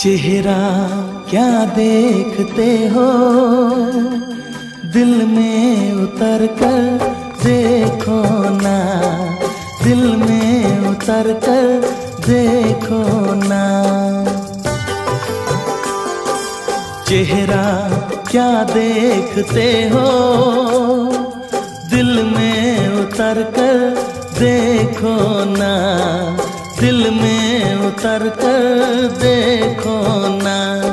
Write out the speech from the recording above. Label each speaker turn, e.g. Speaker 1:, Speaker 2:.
Speaker 1: चेहरा क्या देखते हो, दिल में उतर कर देखो ना, दिल में उतर कर देखो ना। चेहरा क्या देखते हो, दिल में उतर कर देखो ना, दिल में उतर कर देखो ना।